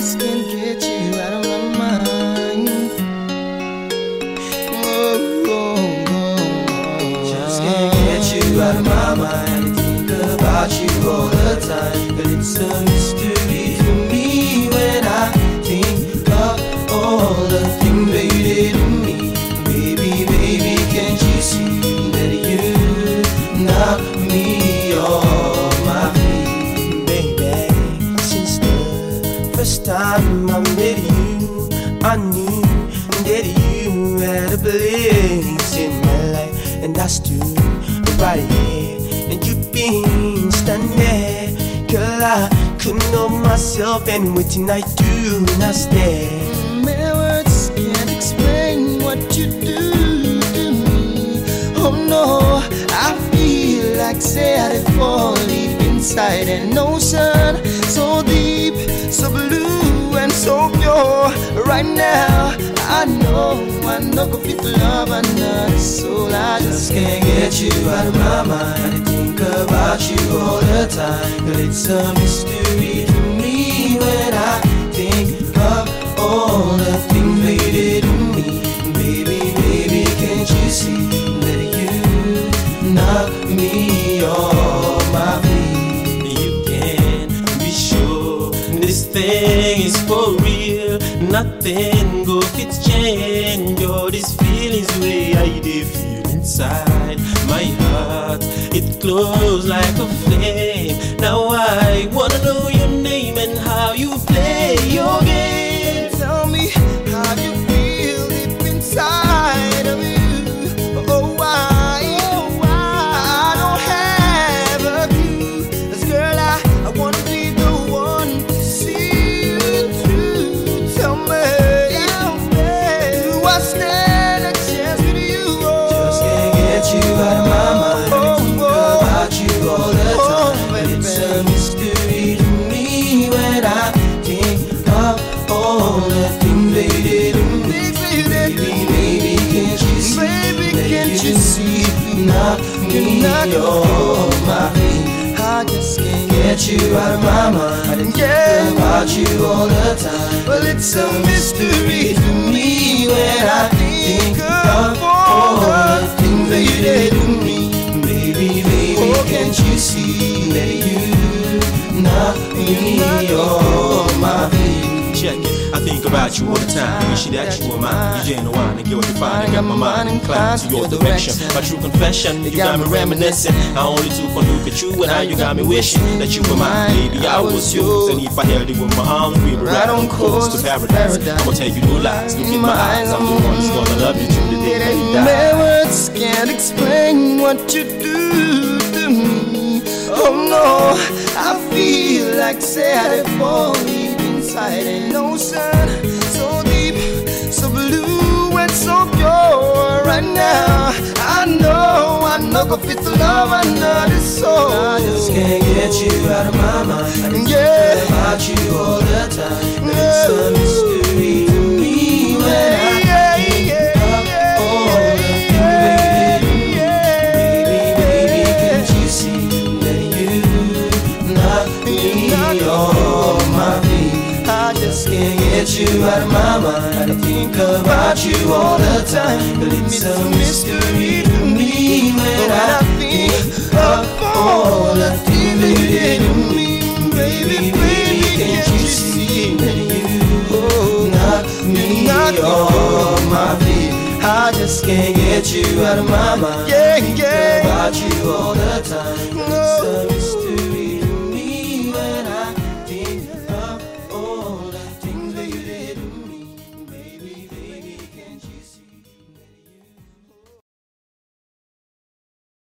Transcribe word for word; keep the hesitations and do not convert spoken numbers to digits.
just can't get you out of my mind. Oh, oh, oh. Just can't get you out of my mind. I think about you all the time, but it's a mystery to me when I think of all the things that you did to me. Baby, baby, can't you see that you knock me off my feet? Baby, since the first time I met you, I knew that you had a place in my life, and I stood right here, and you been standing there. Girl, I couldn't know myself, and with tonight do not stare. My words can't explain what you do to me. Oh no, I feel like say I fall deep inside an ocean, so deep, so blue and so pure. Right now, I know I know go fit love another soul. I Just can't get you out of my mind. I think about you all the time, but it's a mystery to me when I think of all the things that you did to me. Baby, baby, can't you see that you knock me off my feet? You can be sure this thing is for real. Nothing go fit change all these feelings way I did feel inside my heart. It glows like a flame. Now I wanna know your name and how you play your game. Tell me how you feel deep inside of you. Oh, why, oh, why I don't have a clue. 'Cause girl, I, I wanna be the one to see you through. Tell me, tell me, do I stand a chance with you? Oh, Just can't get you out of my mind. I think about you all the time, but it's a mystery to me when I think of all the things that you did to me. Baby, baby, can't you see? Baby, that can't you see? Knock me knock me off my feet. I just can't Get you out of my mind. I think Yeah. about you all the time, Well, it's a mystery to me when I think of all all the the things that you did to me. Baby, baby, Oh, can't you see that you knock me off my feet? Check it. I think about you all the time. Wish that you were mine. You genuine and get what you find. I got my mind inclined to your direction. My true confession, you got me reminiscing. I only took one look at you and now you got me wishing that you were mine. Baby, I was yours, and if I held you with my arms, we were right on course to paradise. I'ma tell you no lies. Look in my eyes, I'm the one who's gonna love you till the day that you My die. words can't explain what you do to me. Oh no, I feel like say I fall deep inside an ocean, so deep, so blue and so pure. Right now, I know I know go fit the love another soul. I just can't get you out of my mind. I think Yeah. about you all the time, but it's a mystery to me when I think of all the things that you did to me. Baby, baby, can't you see that you knock me off my feet? I just can't get you out of my mind. I think about you all the time, but it's a mystery to me when I think of all the things that you did to me. Baby, baby, can't you see that you knock me off my feet? I just can't get you out of my mind. Yeah, I think yeah. about you all the time.